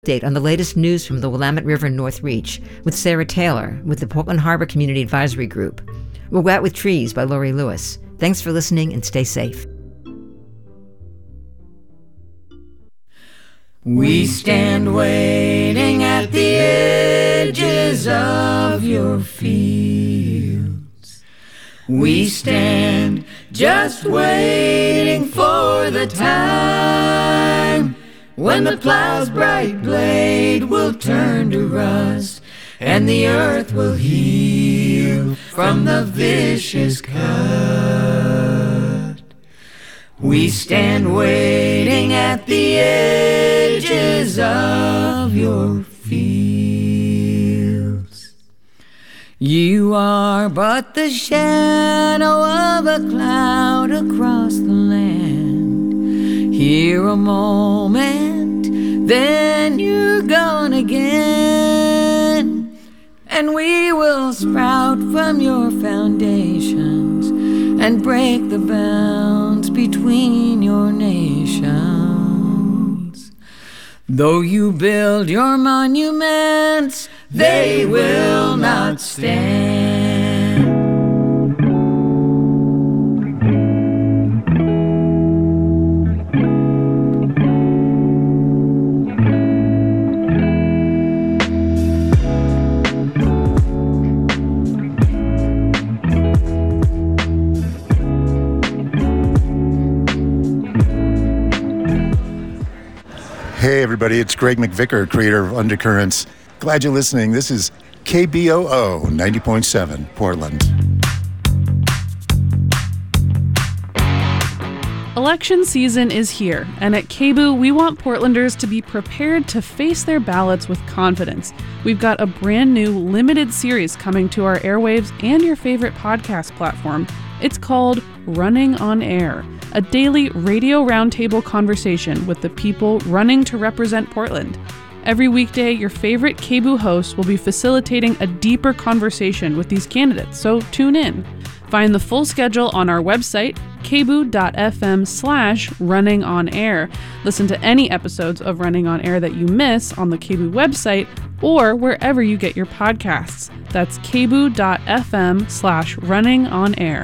Update on the latest news from the Willamette River North Reach with Sarah Taylor with the Portland Harbor Community Advisory Group. We'll Go Out with Trees by Lori Lewis. Thanks for listening and stay safe. We stand waiting at the edges of your fields. We stand just waiting for the time when the plow's bright blade will turn to rust and the earth will heal from the vicious cut. We stand waiting at the edges of your fields. You are but the shadow of a cloud across the land. Here a moment, then you're gone again. And we will sprout from your foundations and break the bounds between your nations. Though you build your monuments, they will not stand. Hey everybody, it's Greg McVicker, creator of Undercurrents. Glad you're listening. This is KBOO 90.7 Portland. Election season is here, and at KBOO, we want Portlanders to be prepared to face their ballots with confidence. We've got a brand new limited series coming to our airwaves and your favorite podcast platform. It's called Running on Air, a daily radio roundtable conversation with the people running to represent Portland. Every weekday, your favorite KBOO host will be facilitating a deeper conversation with these candidates, so tune in. Find the full schedule on our website, kboo.fm/runningonair. Listen to any episodes of Running on Air that you miss on the KBOO website or wherever you get your podcasts. That's kboo.fm/runningonair.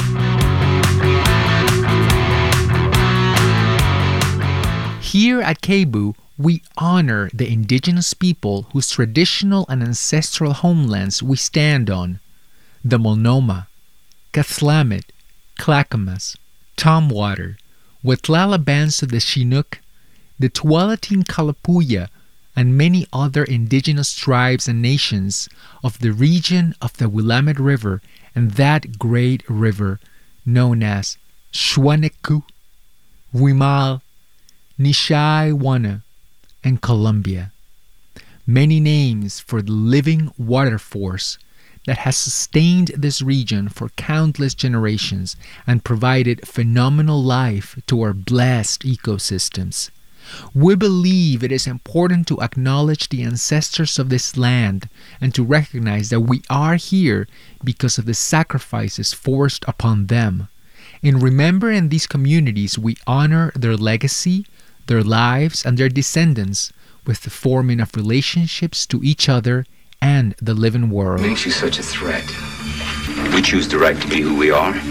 Here at KBOO, we honor the indigenous people whose traditional and ancestral homelands we stand on. The Multnomah, Cathlamet, Clackamas, Tumwater, Wetlala bands of the Chinook, the Tualatin Kalapuya, and many other indigenous tribes and nations of the region of the Willamette River and that great river known as Shuaneku, Wimal, Nishaiwana, and Columbia. Many names for the living water force that has sustained this region for countless generations and provided phenomenal life to our blessed ecosystems. We believe it is important to acknowledge the ancestors of this land and to recognize that we are here because of the sacrifices forced upon them. In remembering these communities, we honor their legacy, their lives, and their descendants with the forming of relationships to each other and the living world. Makes you such a threat. We choose the right to be who we are.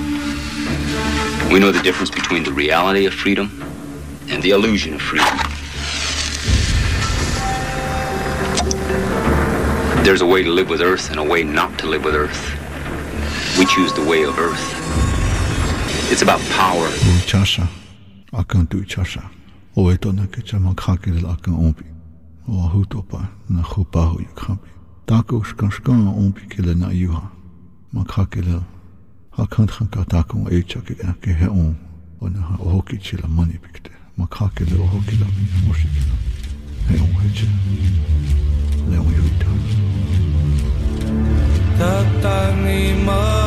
We know the difference between the reality of freedom and the illusion of freedom. There's a way to live with Earth and a way not to live with Earth. We choose the way of Earth. It's about power. Oetona ke chama khakil akan ompi o hutopa na khupahu yukhampi tako shkan ompi kila na yuha ma khakil hakant khanka tako echa ke he on ona hoki chila mani pikte ma khakil hoki la mi moshikila he on heche le on yuta tatani ma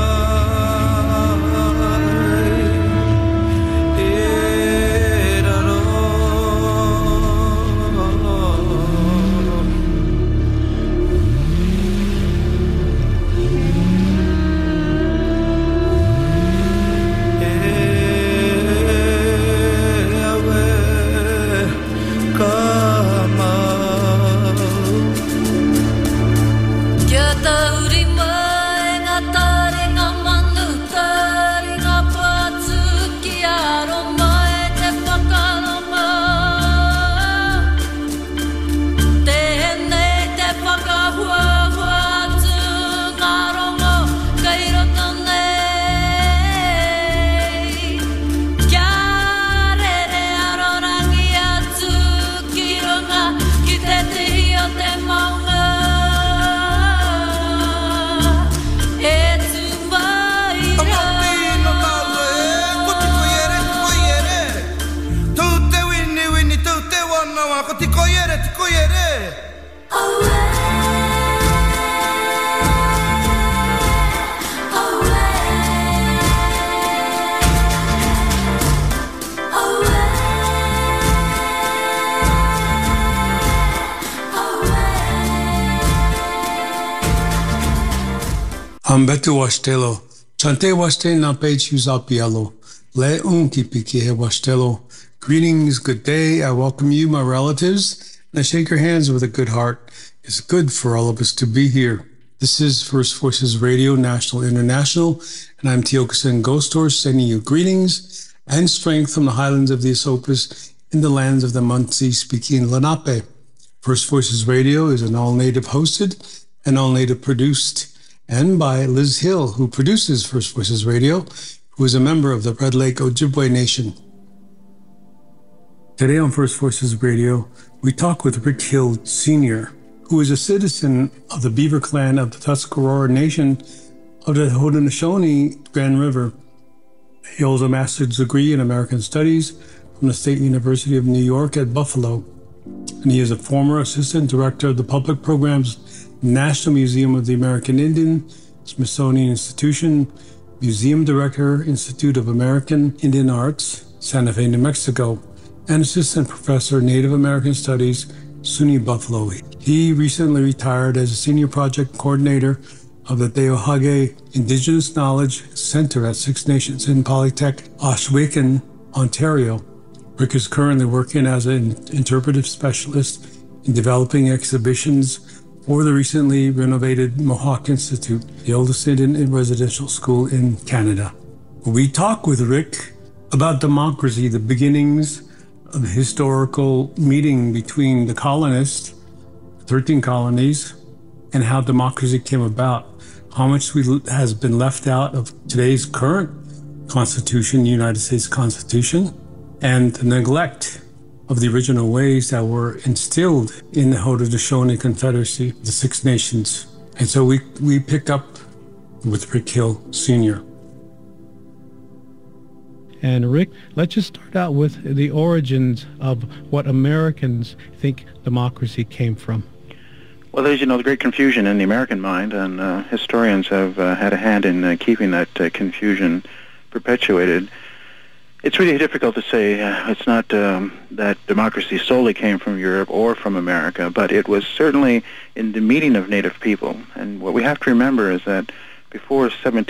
Come on. Ambetu washtelo, chante washte nape chuzapielo, le unkipi he washtelo. Greetings, good day. I welcome you, my relatives, and I shake your hands with a good heart. It's good for all of us to be here. This is First Voices Radio, National International, and I'm Tiokasin Ghostor sending you greetings and strength from the highlands of the Esopus in the lands of the Munsee speaking Lenape. First Voices Radio is an all-native hosted and all-native produced, and by Liz Hill, who produces First Voices Radio, who is a member of the Red Lake Ojibwe Nation. Today on First Voices Radio, we talk with Rick Hill Sr., who is a citizen of the Beaver Clan of the Tuscarora Nation of the Haudenosaunee Grand River. He holds a master's degree in American Studies from the State University of New York at Buffalo, and he is a former assistant director of the Public Programs National Museum of the American Indian, Smithsonian Institution, Museum Director, Institute of American Indian Arts, Santa Fe, New Mexico, and Assistant Professor, Native American Studies, SUNY Buffalo. He recently retired as a Senior Project Coordinator of the Teohage Indigenous Knowledge Center at Six Nations in Polytech, Ohsweken, Ontario. Rick is currently working as an interpretive specialist in developing exhibitions for the recently renovated Mohawk Institute, the oldest Indian residential school in Canada. We talk with Rick about democracy, the beginnings of the historical meeting between the colonists, 13 colonies, and how democracy came about, how much has been left out of today's current Constitution, United States Constitution, and the neglect of the original ways that were instilled in the Haudenosaunee Confederacy, the Six Nations. And so we pick up with Rick Hill Sr. And Rick, let's just start out with the origins of what Americans think democracy came from. Well, there's, the great confusion in the American mind, and historians have had a hand in keeping that confusion perpetuated. It's really difficult to say. It's not that democracy solely came from Europe or from America, but it was certainly in the meeting of Native people. And what we have to remember is that before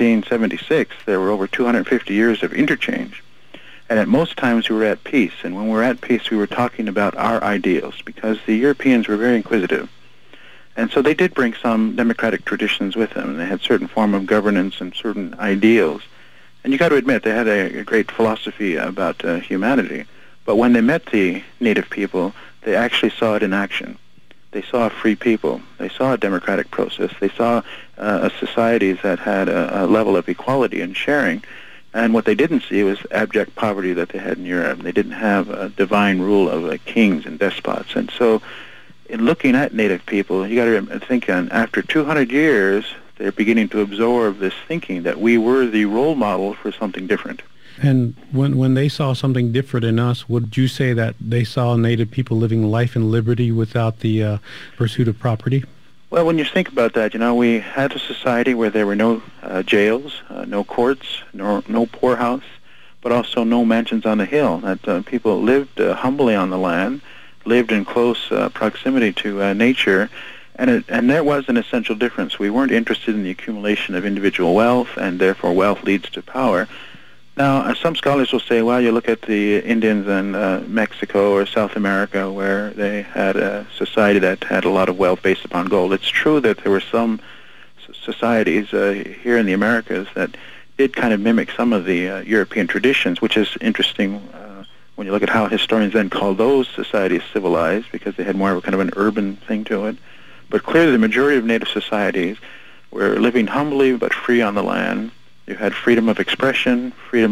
1776, there were over 250 years of interchange. And at most times we were at peace. And when we were at peace, we were talking about our ideals, because the Europeans were very inquisitive. And so they did bring some democratic traditions with them. They had certain form of governance and certain ideals. And you got to admit, they had a great philosophy about humanity. But when they met the Native people, they actually saw it in action. They saw free people. They saw a democratic process. They saw societies that had a level of equality and sharing. And what they didn't see was abject poverty that they had in Europe. They didn't have a divine rule of kings and despots. And so in looking at Native people, you got to think after 200 years, they're beginning to absorb this thinking that we were the role model for something different. And when they saw something different in us, would you say that they saw Native people living life in liberty without the pursuit of property? Well, when you think about that, we had a society where there were no jails, no courts, no poorhouse, but also no mansions on the hill. That people lived humbly on the land, lived in close proximity to nature. And there was an essential difference. We weren't interested in the accumulation of individual wealth, and therefore wealth leads to power. Now, some scholars will say, well, you look at the Indians in Mexico or South America, where they had a society that had a lot of wealth based upon gold. It's true that there were some societies here in the Americas that did kind of mimic some of the European traditions, which is interesting when you look at how historians then call those societies civilized, because they had more of a kind of an urban thing to it. But clearly the majority of Native societies were living humbly but free on the land. You had freedom of expression, freedom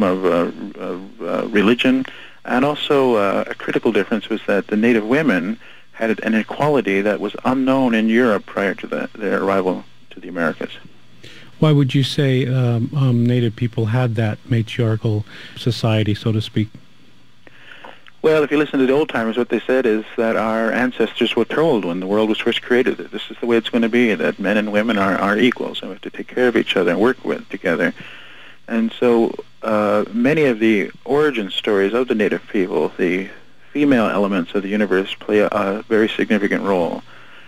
of religion, and also a critical difference was that the Native women had an equality that was unknown in Europe prior to their arrival to the Americas. Why would you say Native people had that matriarchal society, so to speak? Well, if you listen to the old-timers, what they said is that our ancestors were told when the world was first created that this is the way it's going to be, that men and women are equals, and we have to take care of each other and work together. And so many of the origin stories of the native people, the female elements of the universe play a very significant role.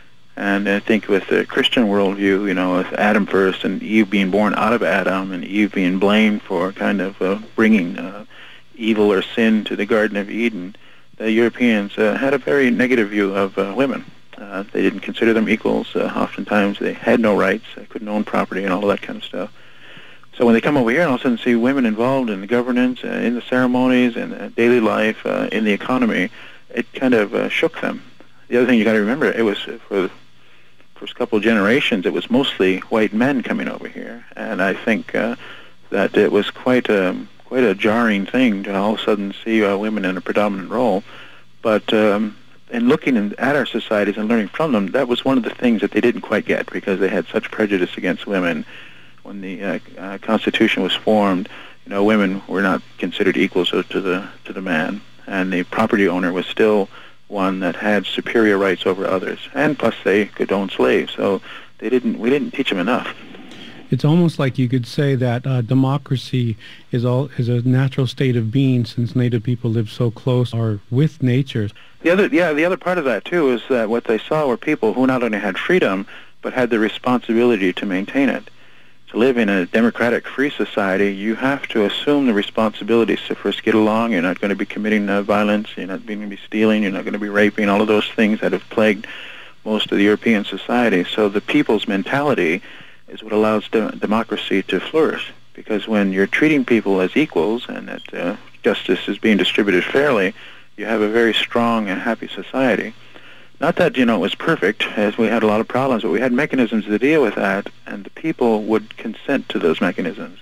And I think with the Christian worldview, with Adam first and Eve being born out of Adam and Eve being blamed for kind of bringing evil or sin to the Garden of Eden, the Europeans had a very negative view of women. They didn't consider them equals. Oftentimes they had no rights. They couldn't own property and all of that kind of stuff. So when they come over here and all of a sudden see women involved in the governance, in the ceremonies, in daily life, in the economy, it kind of shook them. The other thing you got to remember, it was for the first couple of generations, it was mostly white men coming over here, and I think that it was quite a jarring thing to all of a sudden see women in a predominant role. But in looking at our societies and learning from them, that was one of the things that they didn't quite get, because they had such prejudice against women. When the Constitution was formed, women were not considered equals to the man, and the property owner was still one that had superior rights over others, and plus they could own slaves. So we didn't teach them enough. It's almost like you could say that democracy is a natural state of being, since Native people live so close or with nature. The other part of that too is that what they saw were people who not only had freedom but had the responsibility to maintain it. To live in a democratic, free society, you have to assume the responsibilities to first get along. You're not going to be committing violence. You're not going to be stealing. You're not going to be raping. All of those things that have plagued most of the European society. So the people's mentality is what allows democracy to flourish. Because when you're treating people as equals and that justice is being distributed fairly, you have a very strong and happy society. Not that, it was perfect, as we had a lot of problems, but we had mechanisms to deal with that, and the people would consent to those mechanisms.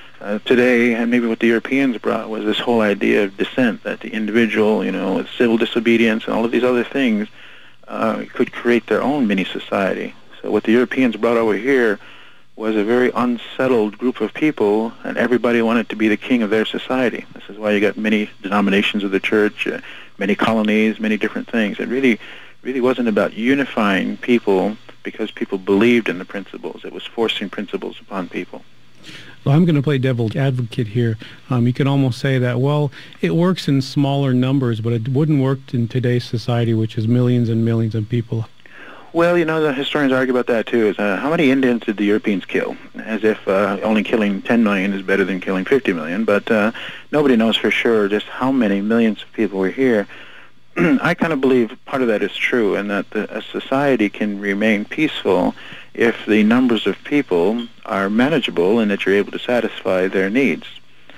Today, and maybe what the Europeans brought, was this whole idea of dissent, that the individual, with civil disobedience and all of these other things, could create their own mini-society. So what the Europeans brought over here was a very unsettled group of people, and everybody wanted to be the king of their society. This is why you got many denominations of the church, many colonies, many different things. It really wasn't about unifying people because people believed in the principles. It was forcing principles upon people. Well, I'm going to play devil's advocate here. You could almost say that, well, it works in smaller numbers, but it wouldn't work in today's society, which is millions and millions of people. Well, the historians argue about that too. Is how many Indians did the Europeans kill? As if only killing 10 million is better than killing 50 million. But nobody knows for sure just how many millions of people were here. I kind of believe part of that is true, and that a society can remain peaceful if the numbers of people are manageable and that you're able to satisfy their needs.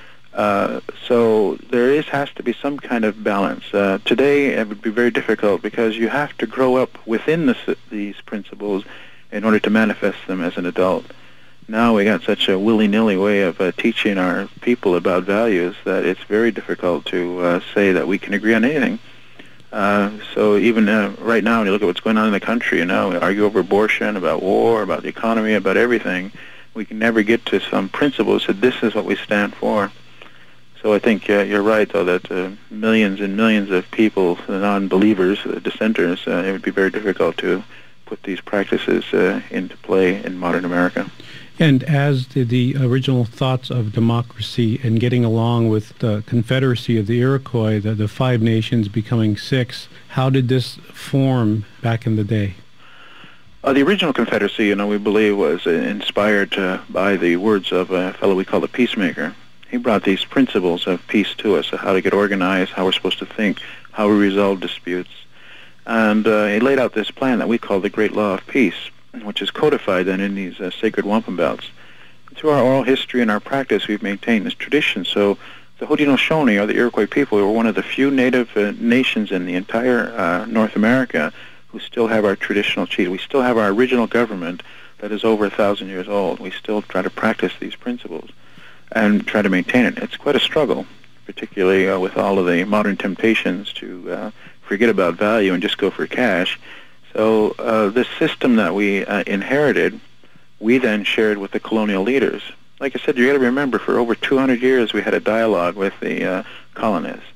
So there has to be some kind of balance. Today it would be very difficult because you have to grow up within these principles in order to manifest them as an adult. Now we got such a willy-nilly way of teaching our people about values that it's very difficult to say that we can agree on anything. So even right now, when you look at what's going on in the country, we argue over abortion, about war, about the economy, about everything. We can never get to some principles that this is what we stand for. So I think you're right, though, that millions and millions of people, the non-believers, the dissenters, it would be very difficult to put these practices into play in modern America. And as the original thoughts of democracy and getting along with the Confederacy of the Iroquois, the 5 nations becoming 6, how did this form back in the day? The original Confederacy, we believe, was inspired by the words of a fellow we call the Peacemaker. He brought these principles of peace to us, how to get organized, how we're supposed to think, how we resolve disputes. And he laid out this plan that we call the Great Law of Peace, which is codified then in these sacred wampum belts. Through our oral history and our practice, we've maintained this tradition. So the Haudenosaunee, or the Iroquois people, were one of the few native nations in the entire North America who still have our traditional chief. We still have our original government that is over 1,000 years old. We still try to practice these principles and try to maintain it. It's quite a struggle, particularly with all of the modern temptations to forget about value and just go for cash. So this system that we inherited, we then shared with the colonial leaders. Like I said, you got to remember, for over 200 years we had a dialogue with the colonists.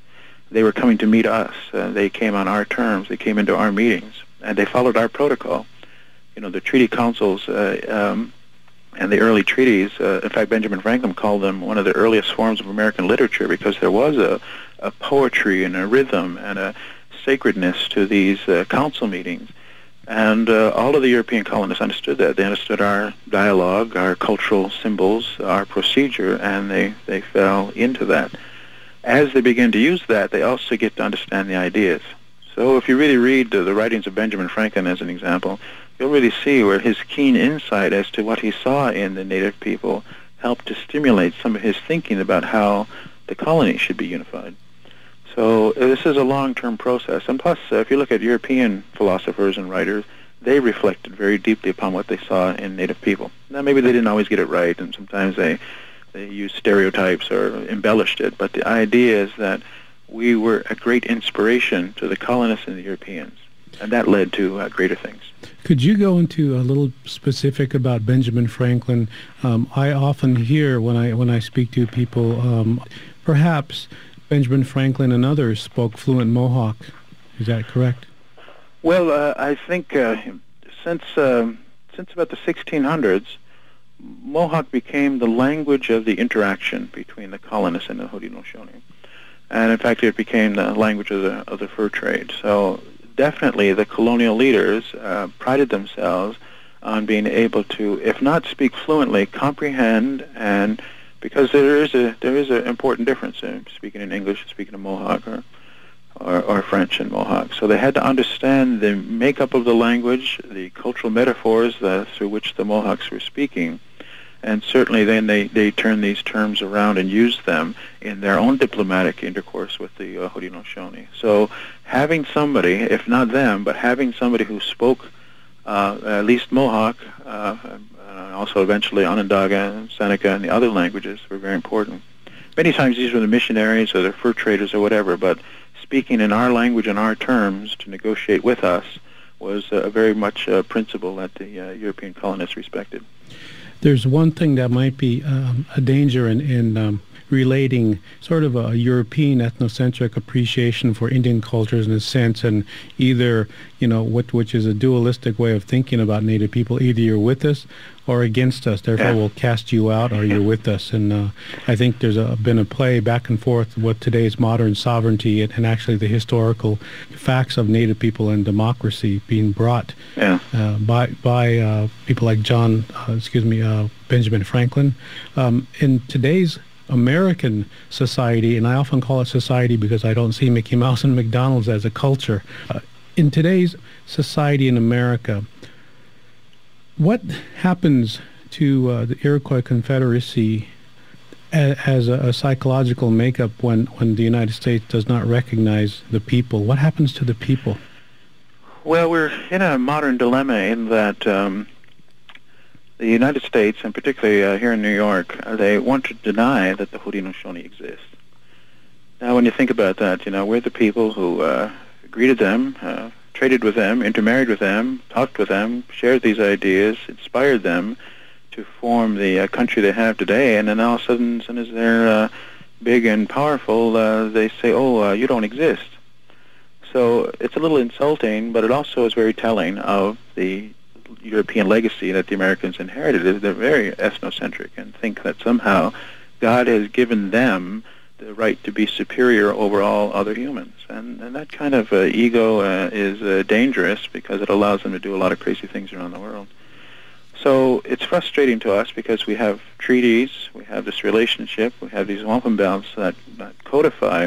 they were coming to meet us. They came on our terms. They came into our meetings, and they followed our protocol. The treaty councils and the early treaties, in fact, Benjamin Franklin called them one of the earliest forms of American literature because there was a poetry and a rhythm and a sacredness to these council meetings. And all of the European colonists understood that. They understood our dialogue, our cultural symbols, our procedure, and they fell into that. As they begin to use that, they also get to understand the ideas. So if you really read the writings of Benjamin Franklin as an example, you'll really see where his keen insight as to what he saw in the native people helped to stimulate some of his thinking about how the colony should be unified. So this is a long-term process. And plus, if you look at European philosophers and writers, they reflected very deeply upon what they saw in native people. Now, maybe they didn't always get it right, and sometimes they used stereotypes or embellished it, but the idea is that we were a great inspiration to the colonists and the Europeans, and that led to greater things. Could you go into a little specific about Benjamin Franklin? I often hear when I speak to people, perhaps Benjamin Franklin and others spoke fluent Mohawk. Is that correct? Well, I think since about the 1600s, Mohawk became the language of the interaction between the colonists and the Haudenosaunee. And in fact, it became the language of the fur trade. So definitely the colonial leaders prided themselves on being able to, if not speak fluently, comprehend, and because there is an important difference in speaking in English and speaking in Mohawk or French and Mohawk. So they had to understand the makeup of the language, the cultural metaphors through which the Mohawks were speaking. And certainly then they turned these terms around and used them in their own diplomatic intercourse with the Haudenosaunee. So having somebody, if not them, but having somebody who spoke at least Mohawk, also eventually Onondaga and Seneca and the other languages were very important. Many times these were the missionaries or the fur traders or whatever, but speaking in our language and our terms to negotiate with us was very much a principle that the European colonists respected. There's one thing that might be a danger in relating sort of a European ethnocentric appreciation for Indian cultures in a sense, and either, which is a dualistic way of thinking about Native people, either you're with us or against us, therefore we'll cast you out, or you're with us. And I think there's been a play back and forth with today's modern sovereignty and actually the historical facts of Native people and democracy being brought by people like Benjamin Franklin. In today's American society, and I often call it society because I don't see Mickey Mouse and McDonald's as a culture. In today's society in America, what happens to the Iroquois Confederacy as a psychological makeup when the United States does not recognize the people? What happens to the people? Well, we're in a modern dilemma in that the United States, and particularly here in New York, they want to deny that the Haudenosaunee exist. Now, when you think about that, we're the people who greeted them, traded with them, intermarried with them, talked with them, shared these ideas, inspired them to form the country they have today, and then all of a sudden, as soon as they're big and powerful, they say, you don't exist. So it's a little insulting, but it also is very telling of the European legacy that the Americans inherited. They're very ethnocentric and think that somehow God has given them the right to be superior over all other humans. And that kind of ego is dangerous because it allows them to do a lot of crazy things around the world. So it's frustrating to us because we have treaties, we have this relationship, we have these wampum belts that codify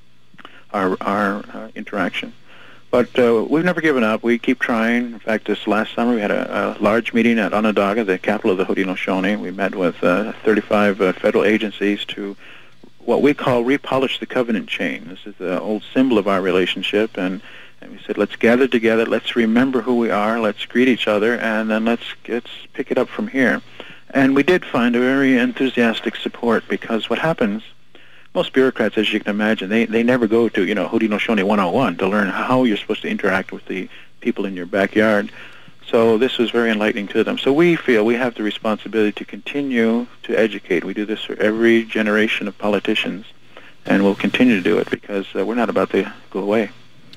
our interaction. But we've never given up. We keep trying. In fact, this last summer we had a large meeting at Onondaga, the capital of the Haudenosaunee. We met with 35 federal agencies to what we call repolish the covenant chain. This is the old symbol of our relationship, and we said, let's gather together, let's remember who we are, let's greet each other, and then let's pick it up from here. And we did find a very enthusiastic support, because what happens, most bureaucrats, as you can imagine, they never go to, Haudenosaunee 101 to learn how you're supposed to interact with the people in your backyard. So this was very enlightening to them. So we feel we have the responsibility to continue to educate. We do this for every generation of politicians, and we'll continue to do it because we're not about to go away.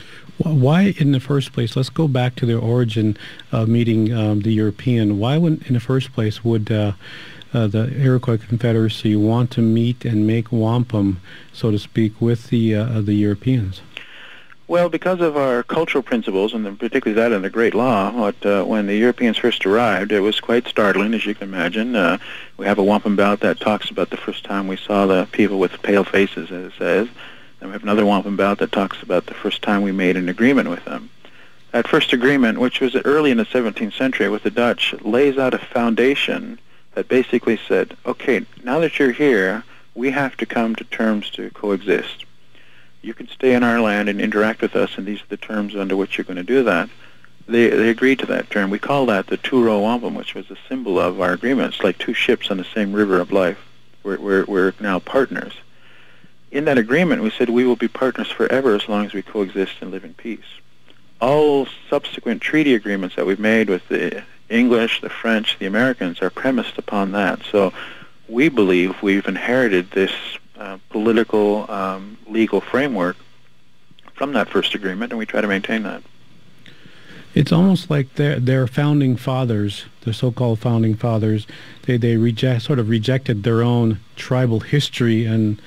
Why, in the first place, let's go back to the origin of meeting the European. Why, in the first place, would the Iroquois Confederacy want to meet and make wampum, so to speak, with the Europeans? Well, because of our cultural principles, and particularly that in the Great Law, when the Europeans first arrived, it was quite startling, as you can imagine. We have a wampum bout that talks about the first time we saw the people with pale faces, as it says. And we have another wampum bout that talks about the first time we made an agreement with them. That first agreement, which was early in the 17th century with the Dutch, lays out a foundation that basically said, okay, now that you're here, we have to come to terms to coexist. You can stay in our land and interact with us, and these are the terms under which you're going to do that. They agreed to that term. We call that the two-row wampum, which was a symbol of our agreement. It's like two ships on the same river of life. We're now partners. In that agreement, we said we will be partners forever as long as we coexist and live in peace. All subsequent treaty agreements that we've made with the English, the French, the Americans are premised upon that. So we believe we've inherited this political, legal framework from that first agreement, and we try to maintain that. It's almost like their founding fathers, the so-called founding fathers, they rejected their own tribal history and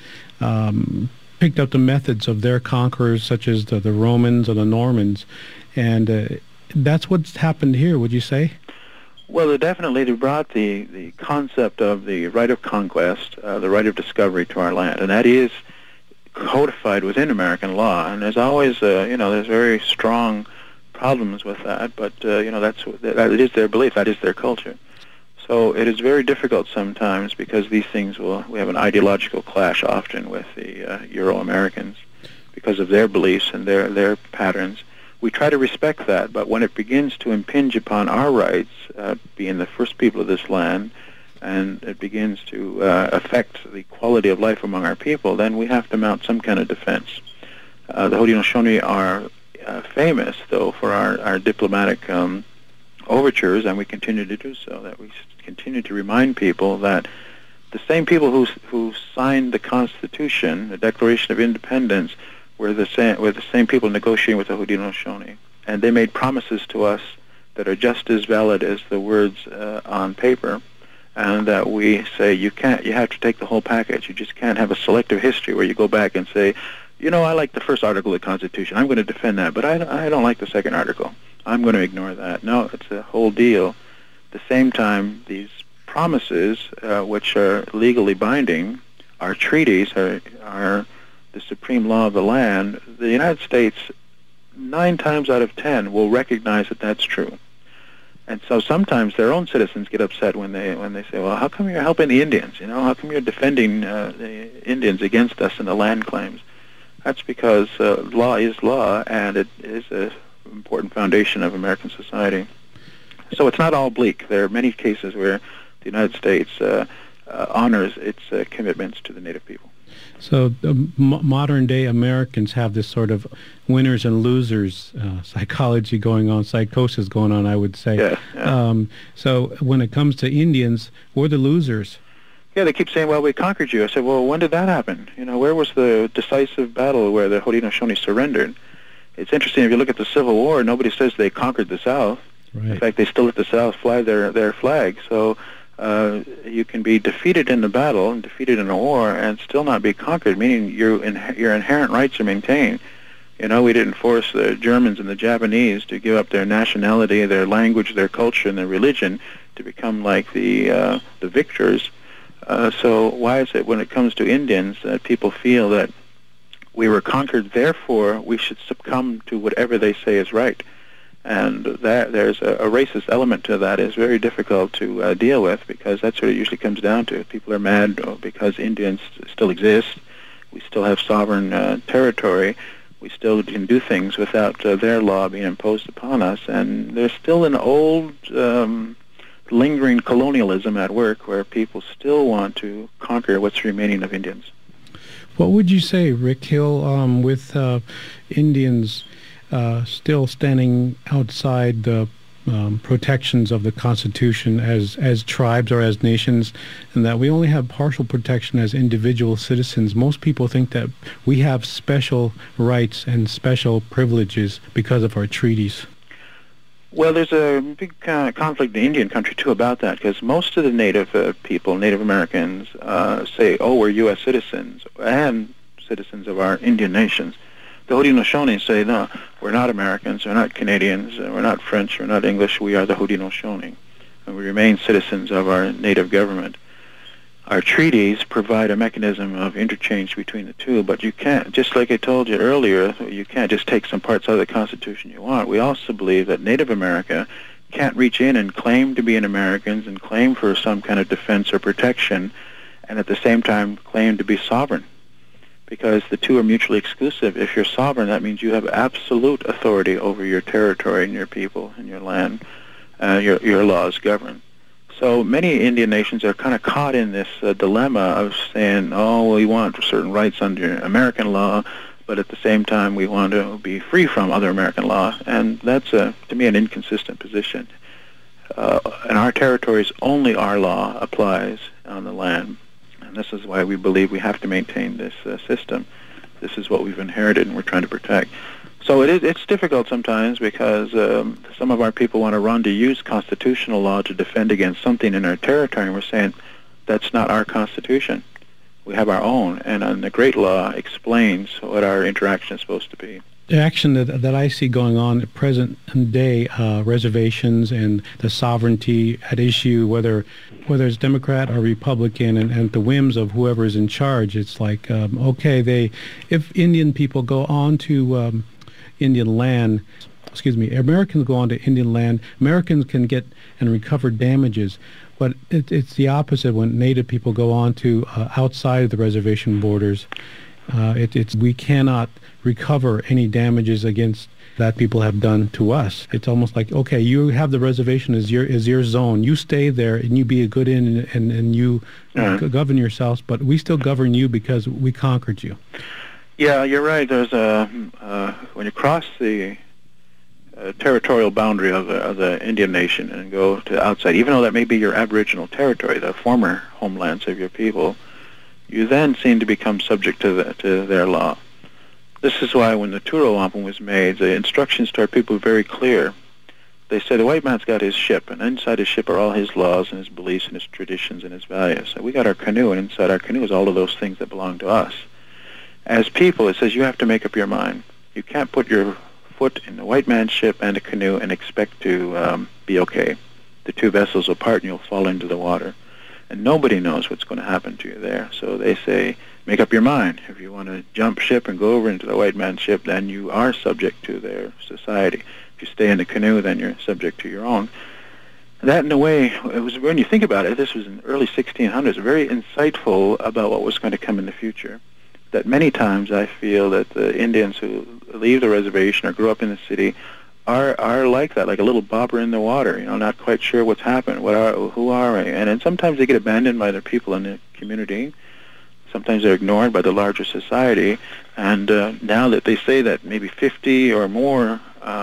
picked up the methods of their conquerors, such as the Romans or the Normans, and that's what's happened here, would you say? Well, they definitely brought the concept of the right of conquest, the right of discovery to our land, and that is codified within American law. And there's always, there's very strong problems with that, but that is their belief, that is their culture. So it is very difficult sometimes because these things we have an ideological clash often with the Euro-Americans because of their beliefs and their patterns. We try to respect that, but when it begins to impinge upon our rights, being the first people of this land, and it begins to affect the quality of life among our people, then we have to mount some kind of defense. The Haudenosaunee are famous, though, for our diplomatic overtures, and we continue to do so, that we continue to remind people that the same people who signed the Constitution, the Declaration of Independence, were the same people negotiating with the Haudenosaunee, and they made promises to us that are just as valid as the words on paper, and that we say you have to take the whole package. You just can't have a selective history where you go back and say, I like the first article of the Constitution, I'm going to defend that, but I don't like the second article. I'm going to ignore that. No, it's a whole deal. At the same time, these promises, which are legally binding, our treaties, are the supreme law of the land. The United States, 9 times out of 10, will recognize that that's true. And so sometimes their own citizens get upset when they say, well, how come you're helping the Indians? How come you're defending the Indians against us in the land claims? That's because law is law, and it is an important foundation of American society. So it's not all bleak. There are many cases where the United States honors its commitments to the Native people. So modern-day Americans have this sort of winners and losers psychology going on, psychosis going on, I would say. Yeah. So when it comes to Indians, we're the losers. Yeah, they keep saying, well, we conquered you. I said, well, when did that happen? Where was the decisive battle where the Haudenosaunee surrendered? It's interesting, if you look at the Civil War, nobody says they conquered the South. Right. In fact, they still let the South fly their flag. So you can be defeated in the battle and defeated in a war and still not be conquered, meaning your inherent rights are maintained. We didn't force the Germans and the Japanese to give up their nationality, their language, their culture, and their religion to become like the victors. So why is it when it comes to Indians that people feel that we were conquered, therefore we should succumb to whatever they say is right? And there's a racist element to that. Is very difficult to deal with, because that's what it usually comes down to. People are mad because Indians still exist. We still have sovereign territory. We still can do things without their law being imposed upon us. And there's still an old lingering colonialism at work where people still want to conquer what's remaining of Indians. What would you say, Rick Hill, with Indians still standing outside the protections of the Constitution as tribes or as nations, and that we only have partial protection as individual citizens. Most people think that we have special rights and special privileges because of our treaties. Well, there's a big conflict in Indian country, too, about that, because most of the Native people, Native Americans, say, oh, we're U.S. citizens and citizens of our Indian nations. The Haudenosaunee say, no, we're not Americans, we're not Canadians, we're not French, we're not English, we are the Haudenosaunee, and we remain citizens of our native government. Our treaties provide a mechanism of interchange between the two, but you can't, just like I told you earlier, you can't just take some parts out of the Constitution you want. We also believe that Native America can't reach in and claim to be an American and claim for some kind of defense or protection, and at the same time claim to be sovereign, because the two are mutually exclusive. If you're sovereign, that means you have absolute authority over your territory and your people and your land. Your laws govern. So many Indian nations are kind of caught in this dilemma of saying, oh, we want certain rights under American law, but at the same time we want to be free from other American law. And that's, to me, an inconsistent position. In our territories, only our law applies on the land. And this is why we believe we have to maintain this system. This is what we've inherited and we're trying to protect. So it's difficult sometimes because some of our people want to run to use constitutional law to defend against something in our territory, and we're saying that's not our Constitution. We have our own, and the Great Law explains what our interaction is supposed to be. The action that I see going on at present day, reservations and the sovereignty at issue, whether it's Democrat or Republican, and the whims of whoever is in charge, it's like, if Indian people go on to Indian land, Americans go on to Indian land, Americans can get and recover damages, but it's the opposite when Native people go on to outside of the reservation borders. We cannot recover any damages against that people have done to us. It's almost like, okay, you have the reservation as your zone. You stay there and you be a good in and you govern yourselves, but we still govern you because we conquered you. Yeah, you're right. There's when you cross the territorial boundary of the Indian nation and go to outside, even though that may be your Aboriginal territory, the former homelands of your people, you then seem to become subject to their law. This is why when the Turo Wampum was made, the instructions to our people were very clear. They said the white man's got his ship, and inside his ship are all his laws and his beliefs and his traditions and his values. So we got our canoe, and inside our canoe is all of those things that belong to us. As people, it says you have to make up your mind. You can't put your foot in the white man's ship and a canoe and expect to be okay. The two vessels will part and you'll fall into the water. And nobody knows what's going to happen to you there. So they say, make up your mind. If you want to jump ship and go over into the white man's ship, then you are subject to their society. If you stay in the canoe, then you're subject to your own. And that, in a way, it was, when you think about it, this was in the early 1600s, very insightful about what was going to come in the future. That many times I feel that the Indians who leave the reservation or grew up in the city are like that, like a little bobber in the water, not quite sure what's happened, who are I? And then sometimes they get abandoned by their people in the community. Sometimes they're ignored by the larger society. And now that they say that maybe 50 or more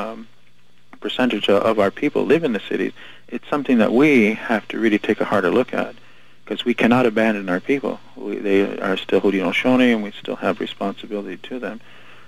percentage of our people live in the cities, it's something that we have to really take a harder look at, because we cannot abandon our people. They are still Haudenosaunee, and we still have responsibility to them.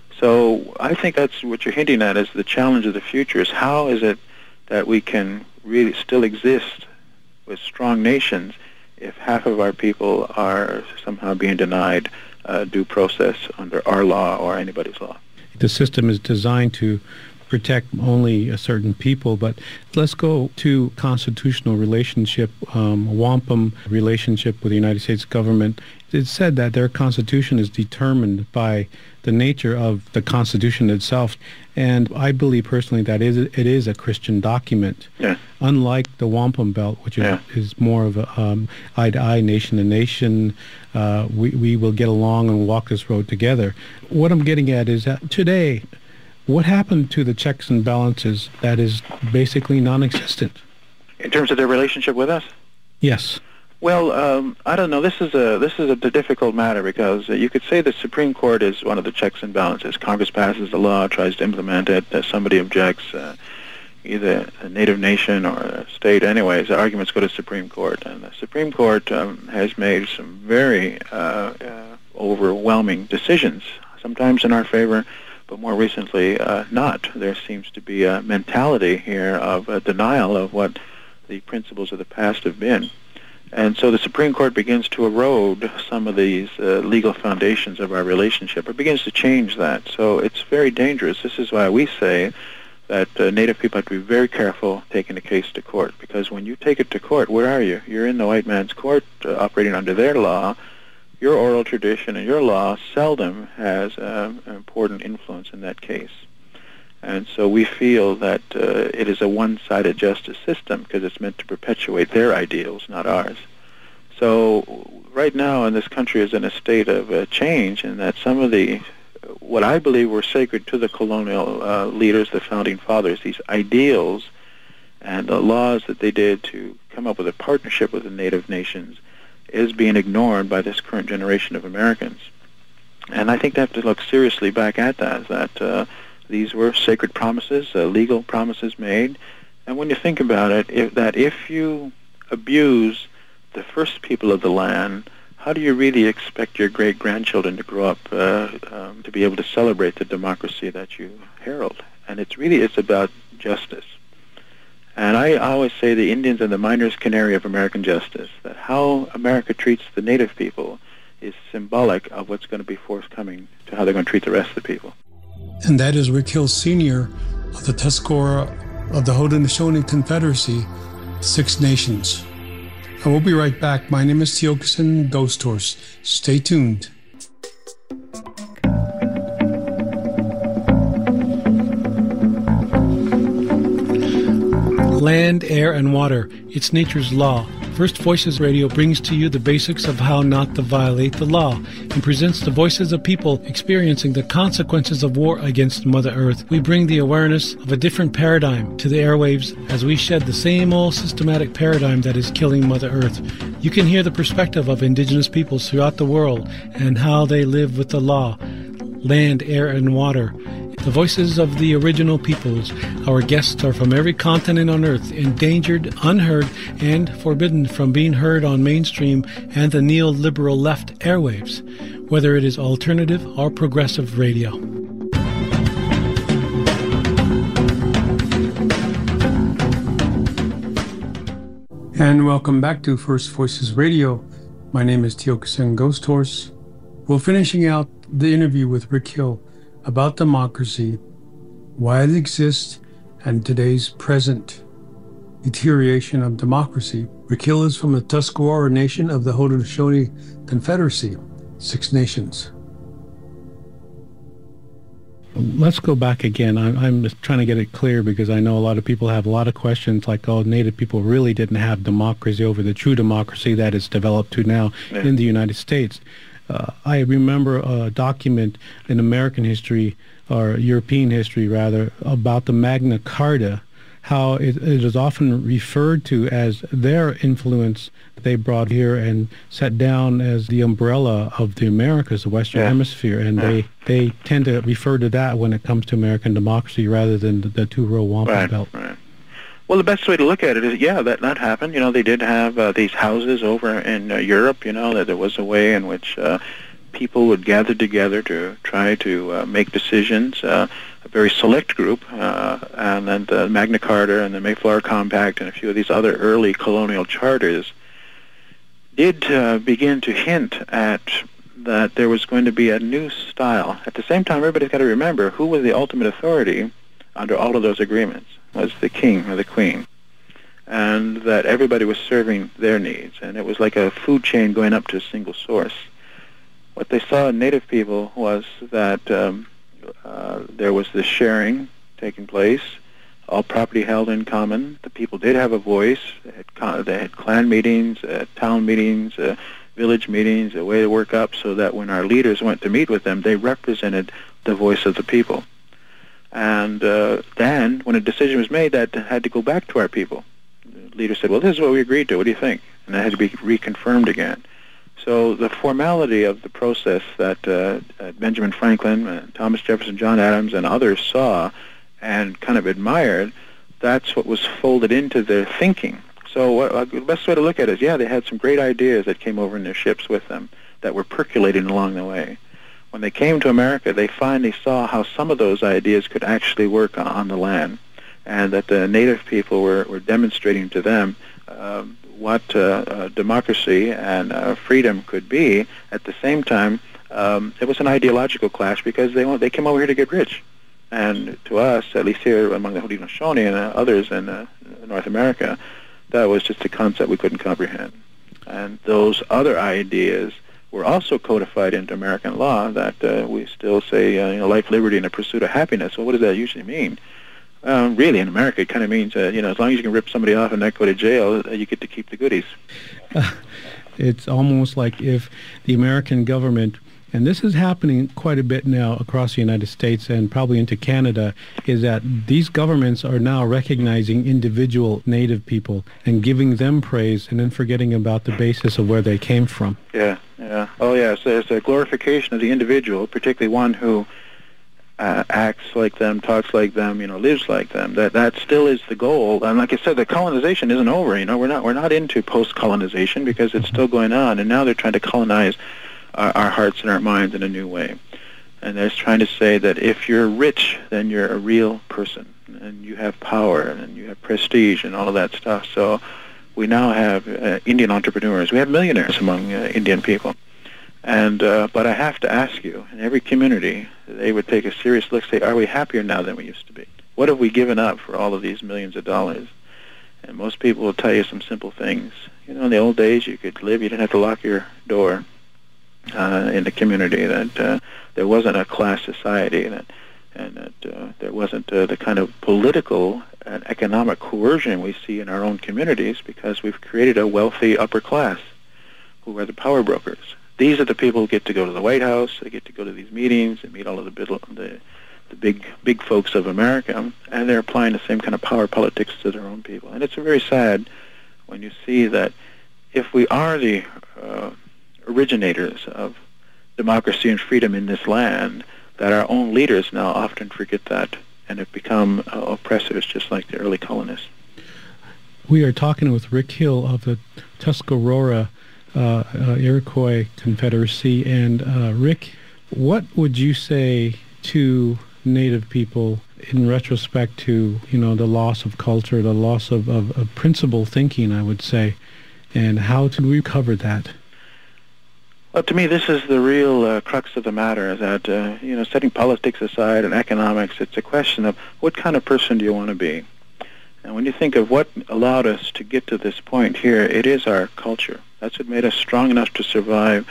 So I think that's what you're hinting at, is the challenge of the future, is how is it that we can really still exist with strong nations if half of our people are somehow being denied due process under our law or anybody's law. The system is designed to protect only a certain people, but let's go to constitutional relationship, wampum relationship with the United States government. It's said that their constitution is determined by the nature of the Constitution itself, and I believe personally that it is a Christian document. Yeah. Unlike the Wampum Belt, which is more of a eye-to-eye, nation-to-nation, we will get along and walk this road together. What I'm getting at is that today, what happened to the checks and balances that is basically non-existent? In terms of their relationship with us? Yes. Well, I don't know. This is a difficult matter, because you could say the Supreme Court is one of the checks and balances. Congress passes the law, tries to implement it. Somebody objects. either a native nation or a state anyways, the arguments go to Supreme Court. And the Supreme Court has made some very overwhelming decisions, sometimes in our favor, but more recently not. There seems to be a mentality here of a denial of what the principles of the past have been. And so the Supreme Court begins to erode some of these legal foundations of our relationship, or begins to change that. So it's very dangerous. This is why we say that Native people have to be very careful taking a case to court, because when you take it to court, where are you? You're in the white man's court, operating under their law. Your oral tradition and your law seldom has an important influence in that case. And so we feel that it is a one-sided justice system because it's meant to perpetuate their ideals, not ours. So right now in this country is in a state of change, in that some of the, what I believe were sacred to the colonial leaders, the founding fathers, these ideals and the laws that they did to come up with a partnership with the native nations, is being ignored by this current generation of Americans. And I think they have to look seriously back at that these were sacred promises, legal promises made. And when you think about it, if you abuse the first people of the land, how do you really expect your great-grandchildren to grow up to be able to celebrate the democracy that you herald? And it's about justice. And I always say the Indians are the miner's canary of American justice, that how America treats the native people is symbolic of what's going to be forthcoming to how they're going to treat the rest of the people. And that is Rick Hill Sr. of the Tuscarora of the Haudenosaunee Confederacy, Six Nations. I will be right back. My name is Tiokasin Ghost Horse. Stay tuned. Land, air, and water. It's nature's law. First Voices Radio brings to you the basics of how not to violate the law and presents the voices of people experiencing the consequences of war against Mother Earth. We bring the awareness of a different paradigm to the airwaves as we shed the same old systematic paradigm that is killing Mother Earth. You can hear the perspective of indigenous peoples throughout the world and how they live with the law, land, air, and water. The voices of the original peoples. Our guests are from every continent on Earth, endangered, unheard, and forbidden from being heard on mainstream and the neoliberal left airwaves, whether it is alternative or progressive radio. And welcome back to First Voices Radio. My name is Tiokasin Ghost Horse. We're finishing out the interview with Rick Hill about democracy, why it exists, and today's present deterioration of democracy. Rick Hill is from the Tuscarora Nation of the Haudenosaunee Confederacy, Six Nations. Let's go back again. I'm just trying to get it clear because I know a lot of people have a lot of questions like, oh, Native people really didn't have democracy over the true democracy that is developed to now in the United States. I remember a document in American history, or European history rather, about the Magna Carta, how it is often referred to as their influence they brought here and set down as the umbrella of the Americas, the Western Hemisphere, and they tend to refer to that when it comes to American democracy rather than the two-row wampum belt. Right. Well, the best way to look at it is, that happened. They did have these houses over in Europe, that there was a way in which people would gather together to try to make decisions, a very select group, and then the Magna Carta and the Mayflower Compact and a few of these other early colonial charters did begin to hint at that there was going to be a new style. At the same time, everybody's got to remember who was the ultimate authority under all of those agreements. Was the king or the queen, and that everybody was serving their needs, and it was like a food chain going up to a single source. What they saw in Native people was that there was this sharing taking place, all property held in common. The people did have a voice. They had clan meetings, town meetings, village meetings, a way to work up so that when our leaders went to meet with them, they represented the voice of the people. And then, when a decision was made, that had to go back to our people. The leader said, well, this is what we agreed to. What do you think? And that had to be reconfirmed again. So the formality of the process that Benjamin Franklin, Thomas Jefferson, John Adams, and others saw and kind of admired that's what was folded into their thinking. So the best way to look at it is, yeah, they had some great ideas that came over in their ships with them that were percolating along the way. When they came to America, they finally saw how some of those ideas could actually work on the land, and that the native people were demonstrating to them what democracy and freedom could be. At the same time, it was an ideological clash because they came over here to get rich. And to us, at least here among the Haudenosaunee and others in North America, that was just a concept we couldn't comprehend. And those other ideas were also codified into American law that we still say, life, liberty, and the pursuit of happiness. Well, what does that usually mean? Really, in America, it kind of means, as long as you can rip somebody off and not go to jail, you get to keep the goodies. It's almost like if the American government, and this is happening quite a bit now across the United States and probably into Canada, is that these governments are now recognizing individual Native people and giving them praise and then forgetting about the basis of where they came from. Yeah. Oh, yeah, so it's a glorification of the individual, particularly one who acts like them, talks like them, lives like them. That still is the goal. And like I said, the colonization isn't over. We're not into post-colonization because it's still going on. And now they're trying to colonize our hearts and our minds in a new way. And they're trying to say that if you're rich, then you're a real person, and you have power, and you have prestige, and all of that stuff. So we now have Indian entrepreneurs. We have millionaires among Indian people. And but I have to ask you, in every community, they would take a serious look, say, are we happier now than we used to be? What have we given up for all of these millions of dollars? And most people will tell you some simple things. In the old days, you could live, you didn't have to lock your door in the community, that there wasn't a class society, and that there wasn't the kind of political and economic coercion we see in our own communities, because we've created a wealthy upper class who are the power brokers. These are the people who get to go to the White House, they get to go to these meetings and meet all of the big folks of America, and they're applying the same kind of power politics to their own people. And it's very sad when you see that if we are the originators of democracy and freedom in this land, that our own leaders now often forget that and have become oppressors, just like the early colonists. We are talking with Rick Hill of the Tuscarora Iroquois Confederacy. And Rick, what would you say to Native people in retrospect to, the loss of culture, the loss of principled thinking, I would say, and how to recover that? Well, to me, this is the real crux of the matter, that, setting politics aside and economics, it's a question of what kind of person do you want to be? And when you think of what allowed us to get to this point here, it is our culture. That's what made us strong enough to survive,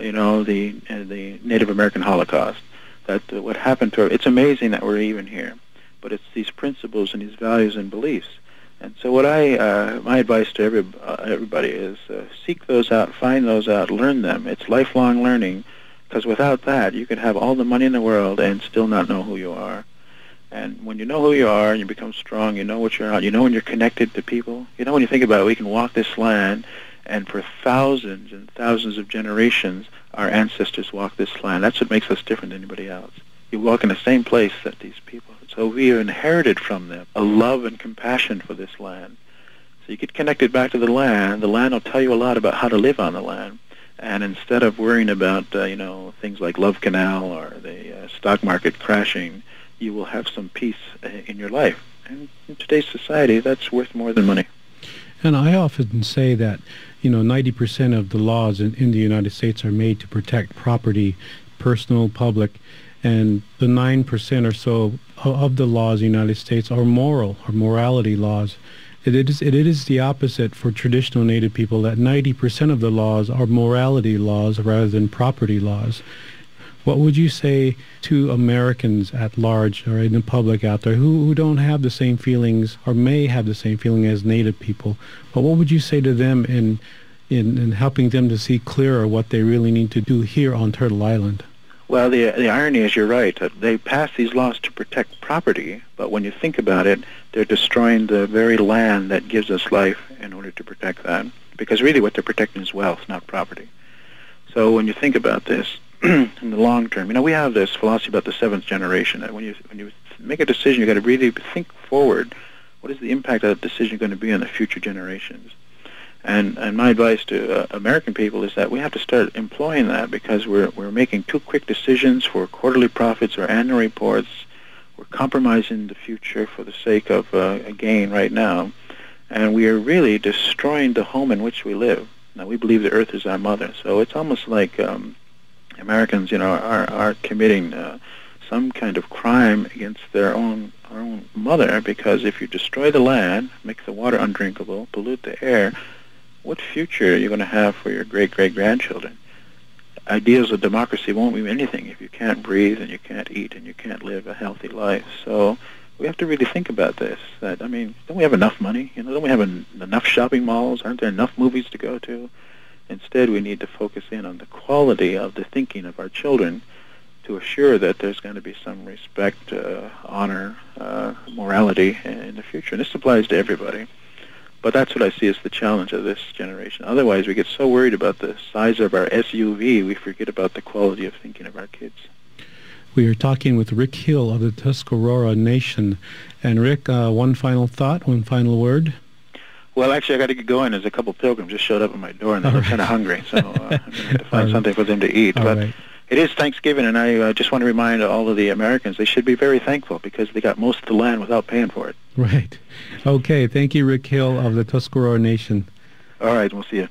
the Native American Holocaust. That what happened to it's amazing that we're even here. But it's these principles and these values and beliefs. And so what my advice to everybody is seek those out, find those out, learn them. It's lifelong learning, because without that, you could have all the money in the world and still not know who you are. And when you know who you are and you become strong, you know what you're on, when you're connected to people. When you think about it, we can walk this land, and for thousands and thousands of generations, our ancestors walked this land. That's what makes us different than anybody else. You walk in the same place that these people. So we have inherited from them a love and compassion for this land. So you get connected back to the land will tell you a lot about how to live on the land. And instead of worrying about, things like Love Canal or the stock market crashing, you will have some peace in your life. And in today's society, that's worth more than money. And I often say that, 90% of the laws in the United States are made to protect property, personal, public, and the 9% or so of the laws in the United States are moral or morality laws. It is the opposite for traditional Native people, that 90% of the laws are morality laws rather than property laws. What would you say to Americans at large or in the public out there who don't have the same feelings or may have the same feeling as Native people? But what would you say to them in helping them to see clearer what they really need to do here on Turtle Island? Well, the irony is, you're right. They pass these laws to protect property, but when you think about it, they're destroying the very land that gives us life in order to protect that. Because really what they're protecting is wealth, not property. So when you think about this, in the long term, we have this philosophy about the seventh generation. That when you make a decision, you got to really think forward what is the impact of that decision going to be on the future generations? And my advice to American people is that we have to start employing that, because we're making too quick decisions for quarterly profits or annual reports. We're compromising the future for the sake of a gain right now, and we are really destroying the home in which we live. Now, we believe the earth is our mother, so it's almost like Americans, are committing some kind of crime against our own mother, because if you destroy the land, make the water undrinkable, pollute the air, what future are you going to have for your great-great-grandchildren? Ideals of democracy won't mean anything if you can't breathe and you can't eat and you can't live a healthy life. So we have to really think about this. Don't we have enough money? Don't we have enough shopping malls? Aren't there enough movies to go to? Instead, we need to focus in on the quality of the thinking of our children to assure that there's going to be some respect, honor, morality in the future. And this applies to everybody. But that's what I see as the challenge of this generation. Otherwise, we get so worried about the size of our SUV, we forget about the quality of thinking of our kids. We are talking with Rick Hill of the Tuscarora Nation. And Rick, one final thought, one final word? Well, actually, I got to get going. There's a couple pilgrims just showed up at my door, and they're kind of hungry, so I'm going to have to find something for them to eat. But it is Thanksgiving, and I just want to remind all of the Americans they should be very thankful, because they got most of the land without paying for it. Right. Okay. Thank you, Rick Hill of the Tuscarora Nation. All right. We'll see you.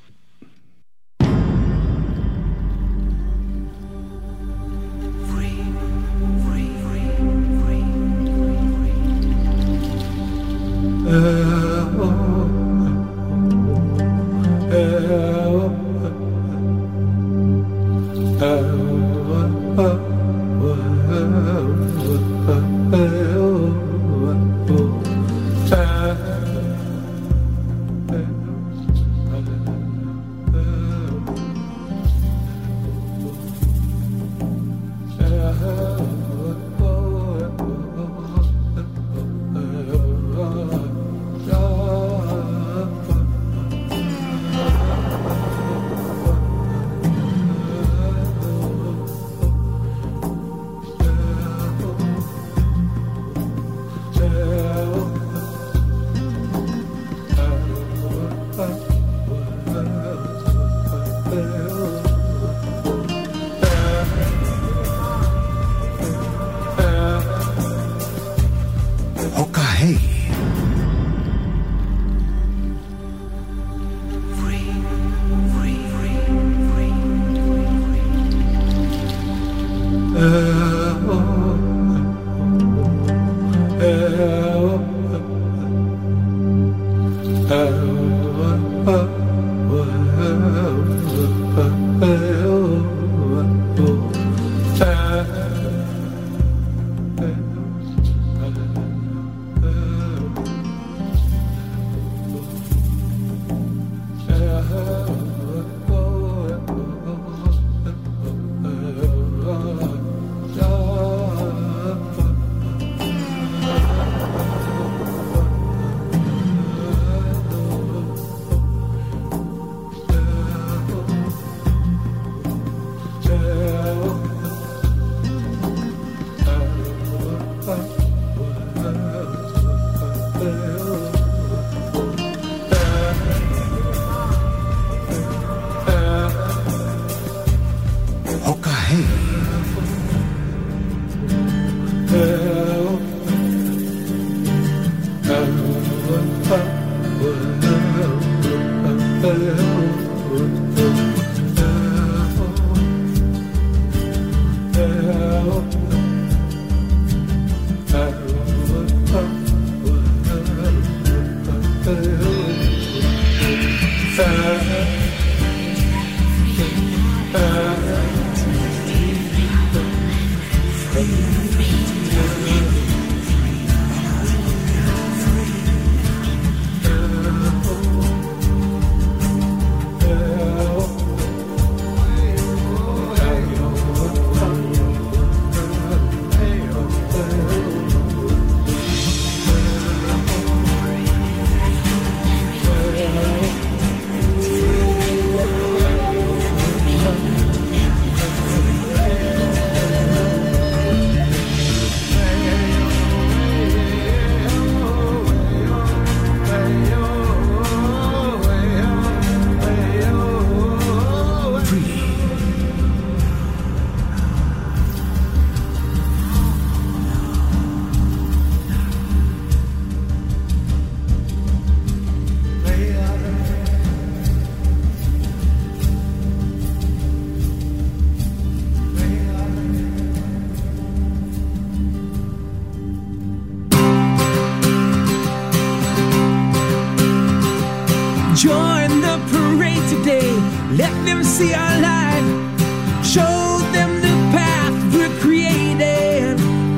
Join the parade today. Let them see our light. Show them the path we're creating.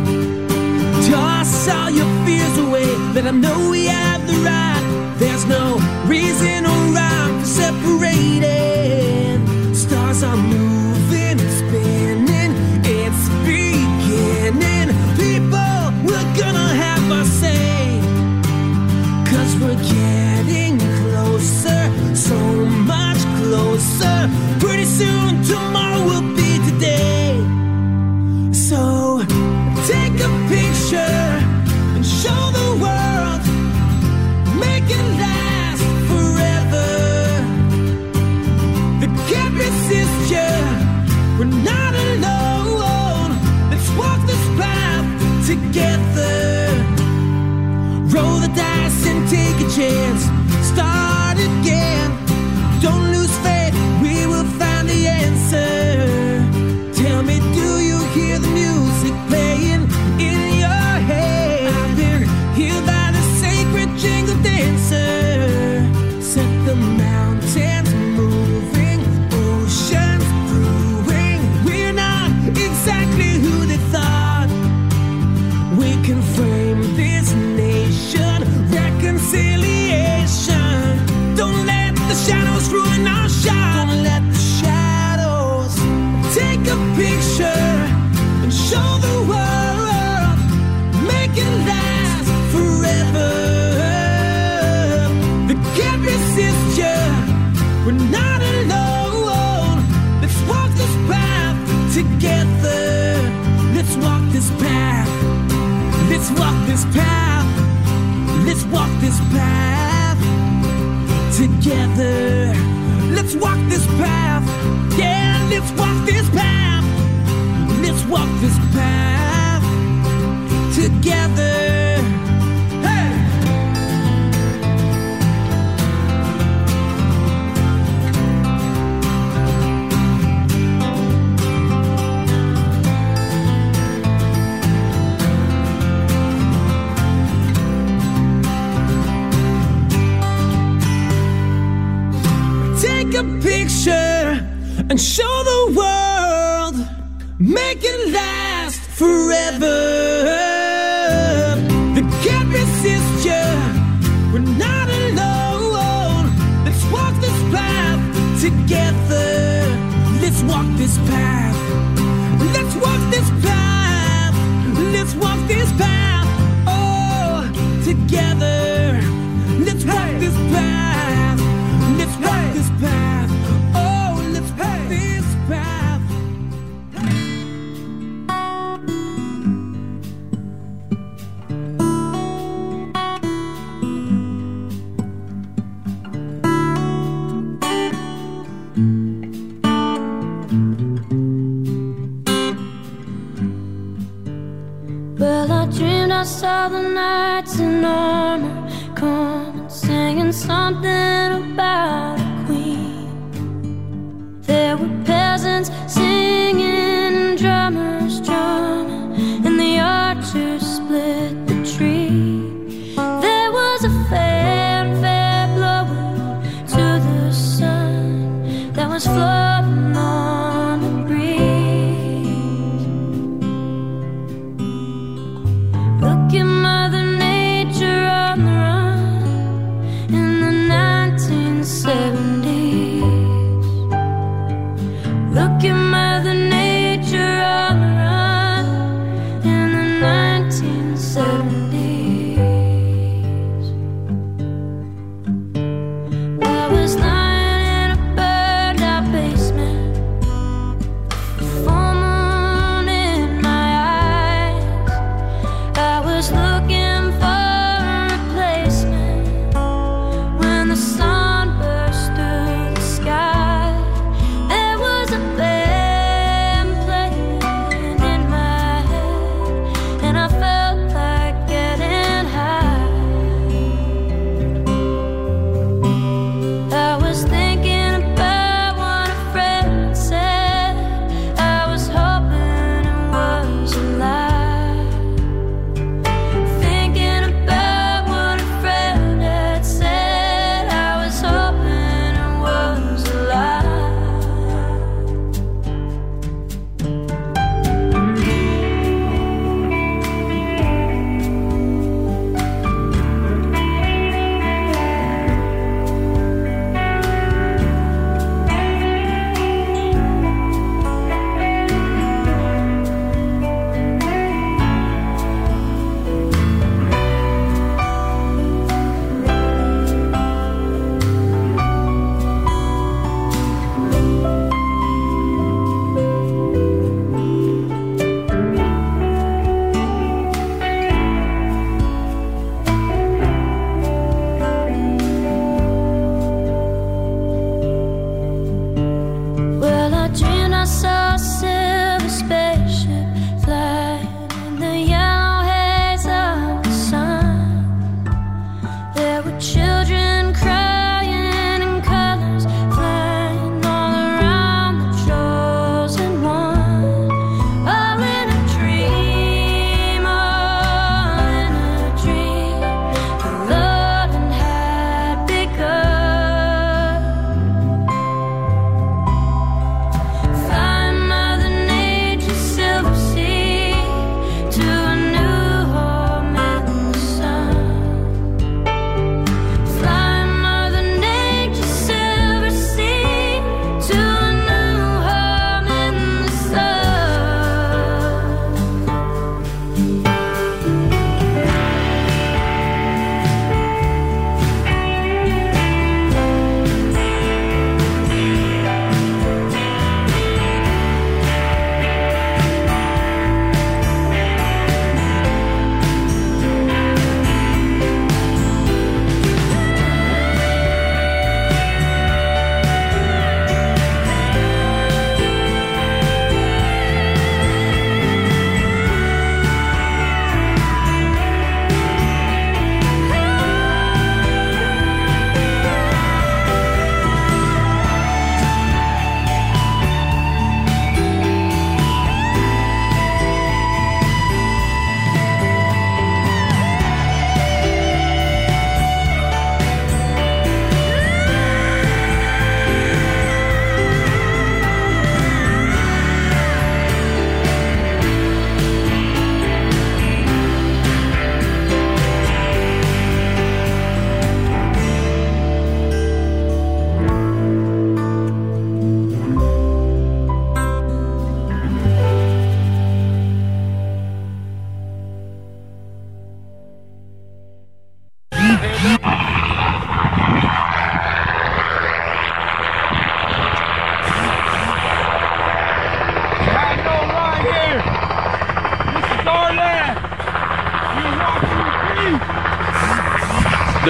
Toss all your fears away. Let them know we have the right. There's no reason or rhyme for separating. Stars are moving and spinning. It's beginning. People, we're gonna have our say. 'Cause we're getting closer, so much closer. Pretty soon, tomorrow will be today. So take a picture and show the world. Make it last forever. The can't resist you. We're not alone. Let's walk this path together. Roll the dice and take a chance. Start again. Don't lose faith. We will find the answer. Tell me, do you hear the music playing in your head? I've been healed by the sacred jingle dancer. Set the mountains moving, oceans brewing. We're not exactly who they thought. We can frame this nation, reconciliation. Don't let the shadows ruin our shot. Don't let the shadows. Take a picture and show the world. Make it last forever. They can't resist you. We're not alone. Let's walk this path together. Let's walk this path. Let's walk this path. Let's walk this path together. Let's walk this path. Yeah, let's walk this path. Let's walk this path together. Hey! Take a picture and show the world. Make it last forever. They can't resist you. We're not alone. Let's walk this path together. Let's walk this path. Let's walk this path. Let's walk this path. Oh, together. Let's walk this path. Let's walk this path. Oh, let's walk this path. Well, I dreamed I saw the knights in armor coming, singing something about a queen. There were peasants singing and drummers drumming, and the archers split the tree. There was a fanfare blowing to the sun that was floating on the breeze. Look at Mother Nature on the run in the 1970s. Look at Mother Nature on the run in the 1970s. I was lying in a burned out basement, full moon in my eyes. I was looking for a replacement when the sun burst through the sky. There was a band playing in my head, and I felt like getting high. I was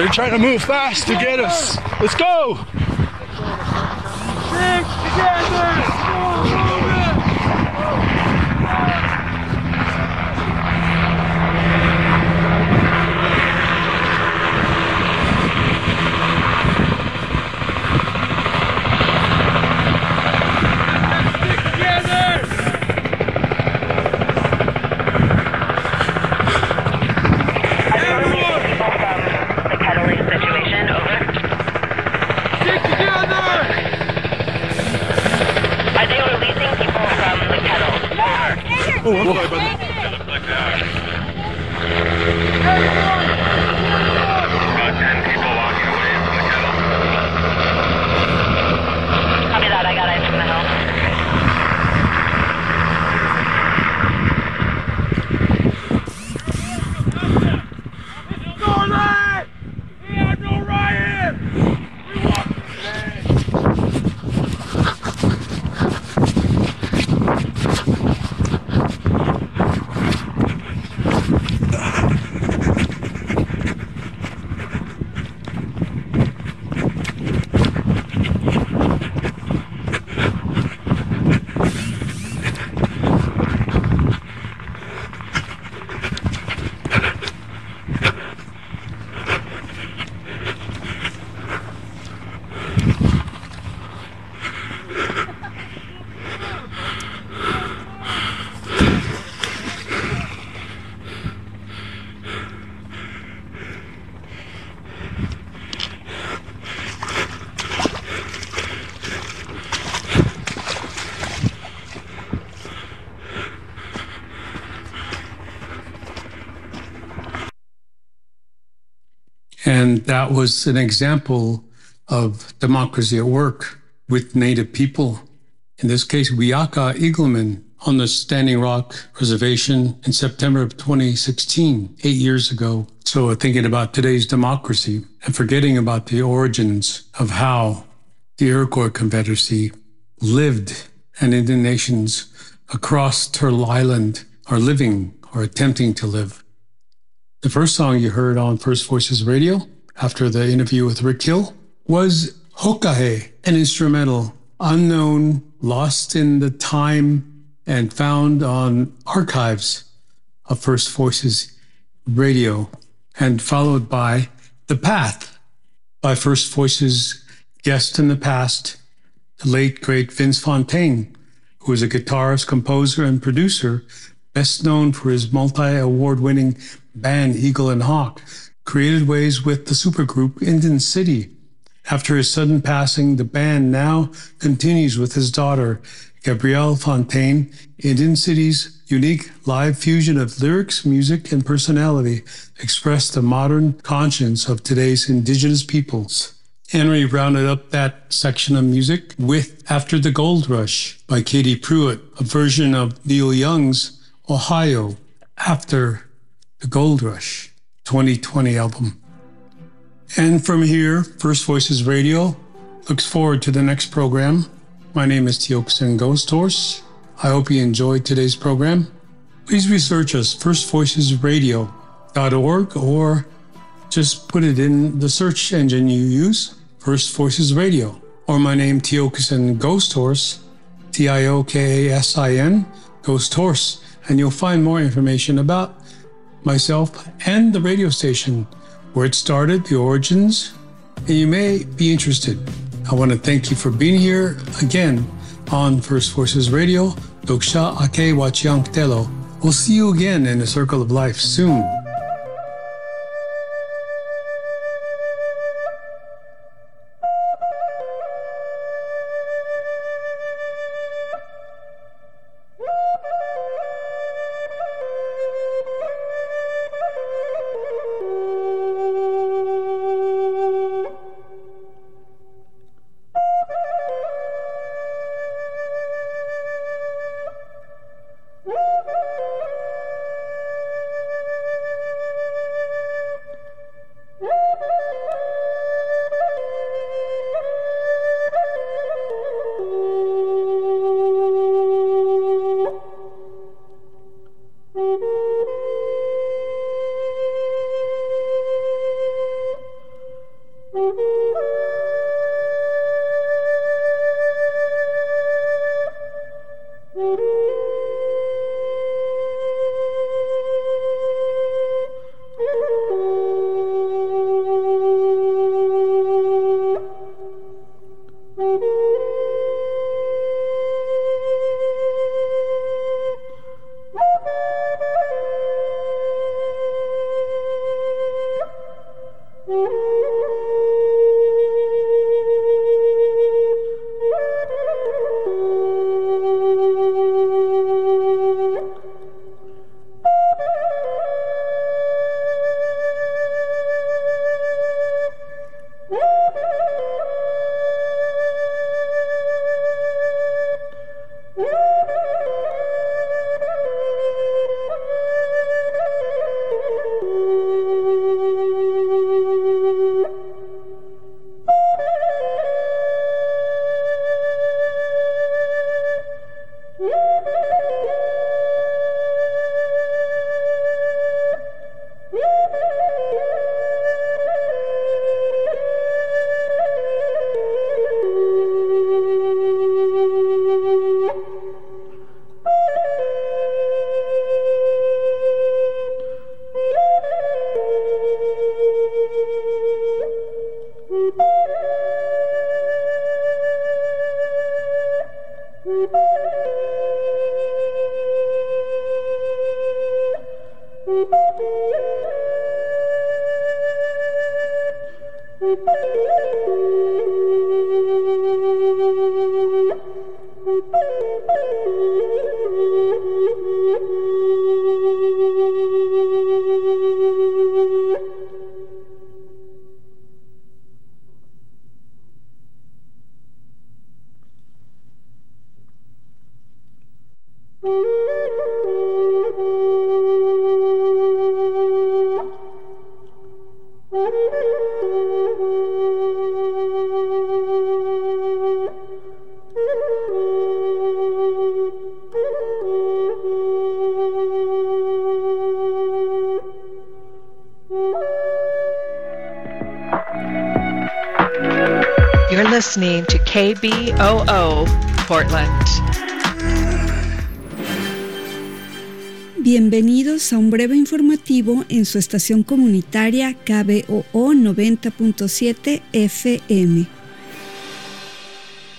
They're trying to move fast to get us. Let's go! Stick together! Oh, I'm sorry, buddy. Like that. About 10 people walking away from the kettle. Copy that, I got eyes from the hill. Norland! We have no riot! We walk today! And that was an example of democracy at work with Native people. In this case, Wiaka Eagleman on the Standing Rock Reservation in September of 2016, 8 years ago. So thinking about today's democracy and forgetting about the origins of how the Iroquois Confederacy lived and Indian nations across Turtle Island are living or attempting to live. The first song you heard on First Voices Radio after the interview with Rick Hill was Hokahe, an instrumental, unknown, lost in the time, and found on archives of First Voices Radio, and followed by The Path by First Voices guest in the past, the late, great Vince Fontaine, who was a guitarist, composer, and producer, best known for his multi-award-winning band Eagle and Hawk, created waves with the supergroup Indian City. After his sudden passing, the band now continues with his daughter, Gabrielle Fontaine. Indian City's unique live fusion of lyrics, music, and personality express the modern conscience of today's indigenous peoples. Henry rounded up that section of music with After the Gold Rush by Katie Pruitt, a version of Neil Young's Ohio, After the Gold Rush 2020 album. And from here, First Voices Radio looks forward to the next program. My name is Tiokasin Ghost Horse. I hope you enjoyed today's program. Please research us, firstvoicesradio.org, or just put it in the search engine you use, First Voices Radio, or my name, Tiokasin Ghost Horse, Tiokasin, Ghost Horse, and you'll find more information about myself and the radio station, where it started, the origins, and you may be interested. I want to thank you for being here again on First Voices Radio. Doksha Ake Wachiang Telo. We'll see you again in the Circle of Life soon. You're listening to KBOO Portland. Bienvenidos a un breve informativo en su estación comunitaria KBOO 90.7 FM.